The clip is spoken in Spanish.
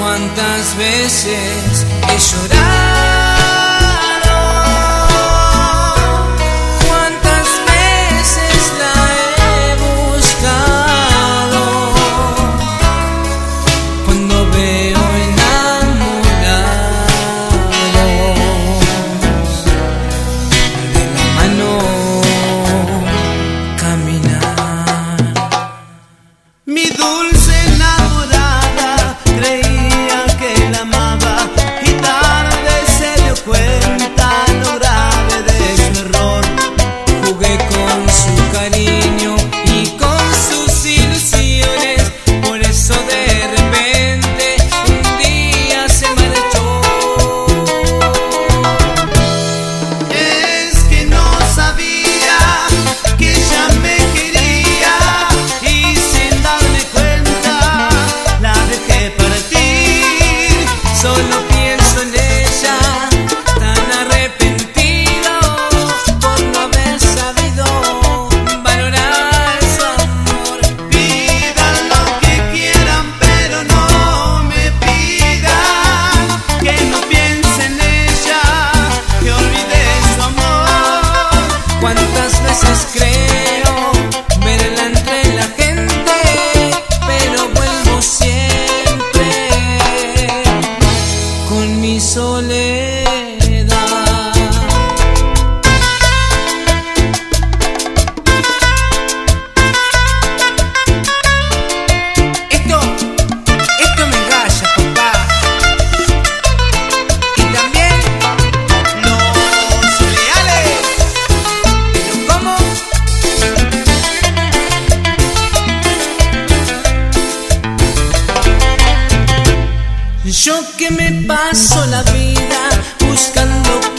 Cuántas veces he llorado, cuántas veces la he buscado, cuando veo enamorados de la mano caminar. Mi dulce enamorada creía que la amaba y tarde se dio cuenta lo grave de su error. Jugué con su cariño y con sus ilusiones, por eso de repente un día se marchó. Es que no sabía que ella me quería y sin darme cuenta la dejé partir. Solo pienso en ella, tan arrepentido por no haber sabido valorar su amor. Pidan lo que quieran, pero no me pidan que no piense en ella, que olvide su amor. Cuántas veces creo verla entre la gente, pero vuelvo siempre con mi soledad. Esto me engaña, papá. Y también Los leales. ¿pero cómo? Yo que me paso la vida buscando